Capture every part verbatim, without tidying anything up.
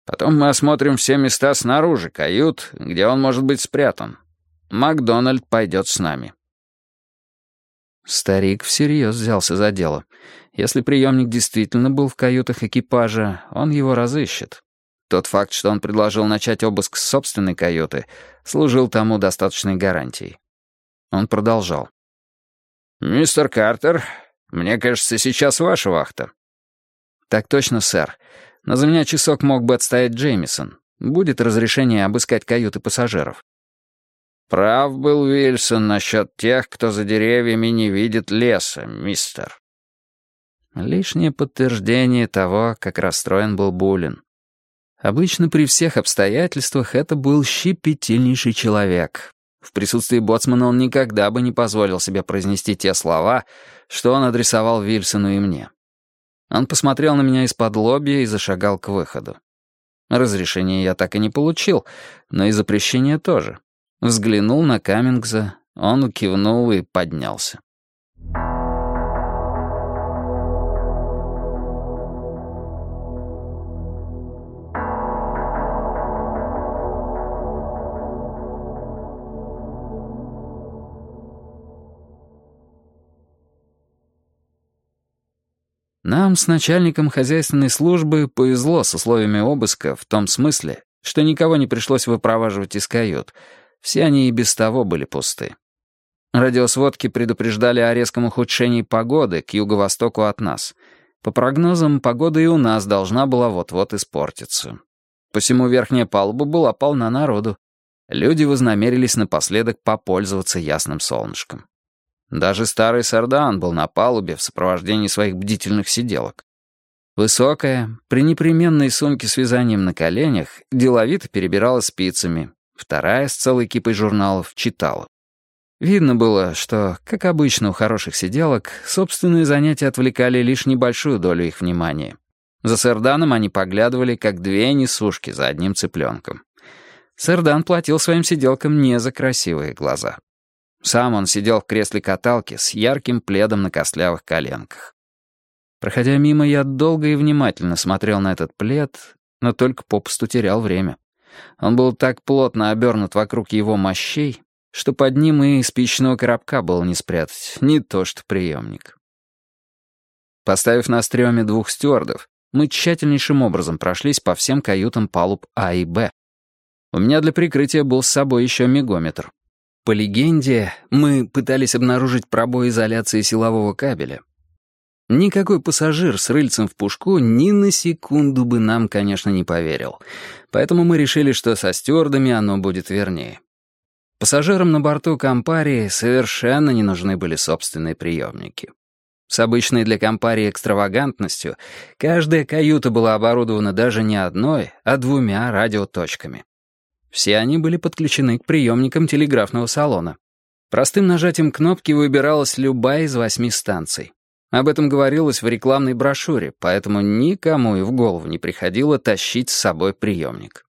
Потом мы осмотрим все места снаружи кают, где он может быть спрятан. Макдональд пойдет с нами». Старик всерьез взялся за дело. Если приемник действительно был в каютах экипажа, он его разыщет. Тот факт, что он предложил начать обыск с собственной каюты, служил тому достаточной гарантией. Он продолжал. «Мистер Картер, мне кажется, сейчас ваша вахта». «Так точно, сэр. Но за меня часок мог бы отстоять Джеймисон. Будет разрешение обыскать каюты пассажиров». «Прав был Вильсон насчет тех, кто за деревьями не видит леса, мистер». Лишнее подтверждение того, как расстроен был Буллин. Обычно при всех обстоятельствах это был щепетильнейший человек. В присутствии боцмана он никогда бы не позволил себе произнести те слова, что он адресовал Вильсону и мне. Он посмотрел на меня из-под лобья и зашагал к выходу. Разрешения я так и не получил, но и запрещения тоже. Взглянул на Каммингса, он кивнул и поднялся. Нам с начальником хозяйственной службы повезло с условиями обыска в том смысле, что никого не пришлось выпроваживать из кают. Все они и без того были пусты. Радиосводки предупреждали о резком ухудшении погоды к юго-востоку от нас. По прогнозам, погода и у нас должна была вот-вот испортиться. Посему верхняя палуба была полна народу. Люди вознамерились напоследок попользоваться ясным солнышком. Даже старый Сардаан был на палубе в сопровождении своих бдительных сиделок. Высокая, при непременной сумке с вязанием на коленях, деловито перебирала спицами, вторая с целой кипой журналов читала. Видно было, что, как обычно у хороших сиделок, собственные занятия отвлекали лишь небольшую долю их внимания. За Сарданом они поглядывали, как две несушки за одним цыпленком. Сардан платил своим сиделкам не за красивые глаза. Сам он сидел в кресле каталки с ярким пледом на костлявых коленках. Проходя мимо, я долго и внимательно смотрел на этот плед, но только попусту терял время. Он был так плотно обернут вокруг его мощей, что под ним и спичечного коробка было не спрятать, не то что приемник. Поставив на стреме двух стюардов, мы тщательнейшим образом прошлись по всем каютам палуб А и Б. У меня для прикрытия был с собой еще мегометр. По легенде, мы пытались обнаружить пробой изоляции силового кабеля. Никакой пассажир с рыльцем в пушку ни на секунду бы нам, конечно, не поверил. Поэтому мы решили, что со стюардами оно будет вернее. Пассажирам на борту Кампарии совершенно не нужны были собственные приемники. С обычной для Кампарии экстравагантностью каждая каюта была оборудована даже не одной, а двумя радиоточками. Все они были подключены к приемникам телеграфного салона. Простым нажатием кнопки выбиралась любая из восьми станций. Об этом говорилось в рекламной брошюре, поэтому никому и в голову не приходило тащить с собой приемник.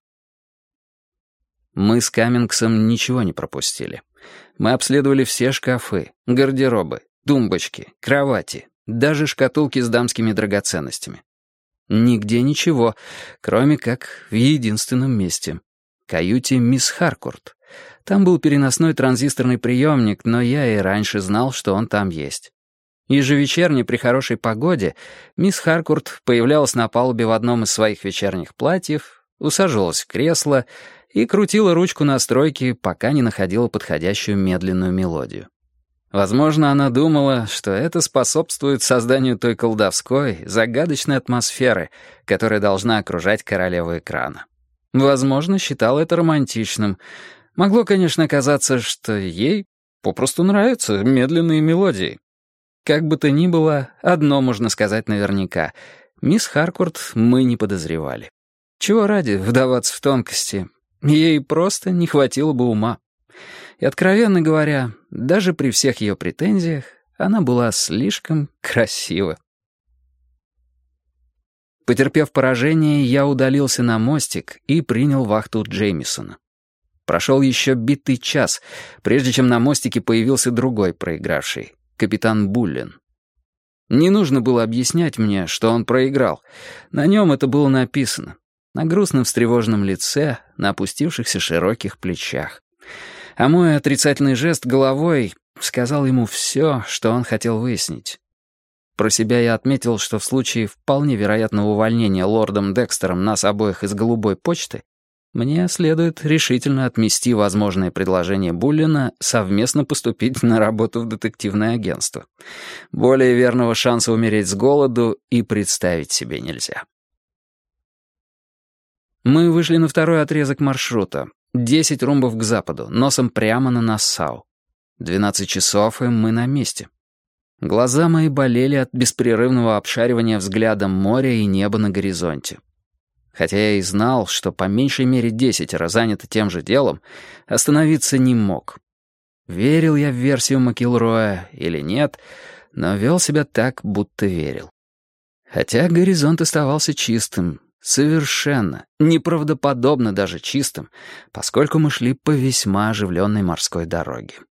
Мы с Каммингсом ничего не пропустили. Мы обследовали все шкафы, гардеробы, тумбочки, кровати, даже шкатулки с дамскими драгоценностями. Нигде ничего, кроме как в единственном месте — каюте мисс Харкорт. Там был переносной транзисторный приемник, но я и раньше знал, что он там есть. Ежевечерне при хорошей погоде мисс Харкорт появлялась на палубе в одном из своих вечерних платьев, усаживалась в кресло и крутила ручку настройки, пока не находила подходящую медленную мелодию. Возможно, она думала, что это способствует созданию той колдовской, загадочной атмосферы, которая должна окружать королеву экрана. Возможно, считала это романтичным. Могло, конечно, казаться, что ей попросту нравятся медленные мелодии. Как бы то ни было, одно можно сказать наверняка. Мисс Харкорт мы не подозревали. Чего ради вдаваться в тонкости? Ей просто не хватило бы ума. И, откровенно говоря, даже при всех ее претензиях, она была слишком красива. Потерпев поражение, я удалился на мостик и принял вахту Джеймисона. Прошел еще битый час, прежде чем на мостике появился другой проигравший, капитан Буллин. Не нужно было объяснять мне, что он проиграл. На нем это было написано. на грустном встревоженном лице, на опустившихся широких плечах. А мой отрицательный жест головой сказал ему все, что он хотел выяснить. Про себя я отметил, что в случае вполне вероятного увольнения лордом Декстером нас обоих из «Голубой почты» мне следует решительно отмести возможное предложение Буллина совместно поступить на работу в детективное агентство. Более верного шанса умереть с голоду и представить себе нельзя. Мы вышли на второй отрезок маршрута. Десять румбов к западу, носом прямо на Нассау. Двенадцать часов, и мы на месте. Глаза мои болели от беспрерывного обшаривания взглядом моря и неба на горизонте. Хотя я и знал, что по меньшей мере десятеро заняты тем же делом, остановиться не мог. Верил я в версию Макилроя или нет, но вел себя так, будто верил. Хотя горизонт оставался чистым, совершенно, неправдоподобно даже чистым, поскольку мы шли по весьма оживленной морской дороге.